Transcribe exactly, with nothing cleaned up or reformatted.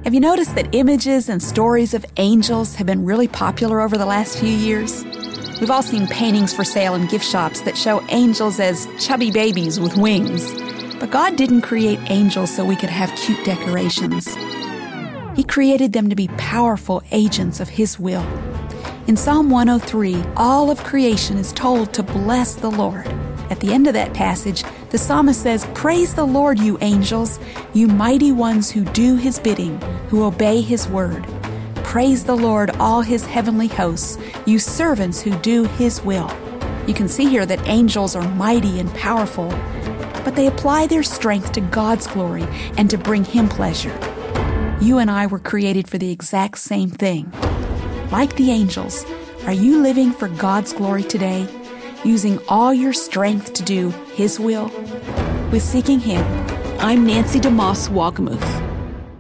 Have you noticed that images and stories of angels have been really popular over the last few years? We've all seen paintings for sale in gift shops that show angels as chubby babies with wings. But God didn't create angels so we could have cute decorations. He created them to be powerful agents of His will. In Psalm one oh three, all of creation is told to bless the Lord. At the end of that passage, the psalmist says, "Praise the Lord, you angels, you mighty ones who do His bidding, who obey His word. Praise the Lord, all His heavenly hosts, you servants who do His will." You can see here that angels are mighty and powerful, but they apply their strength to God's glory and to bring Him pleasure. You and I were created for the exact same thing. Like the angels, are you living for God's glory today, using all your strength to do His will? With Seeking Him, I'm Nancy DeMoss Wolgemuth.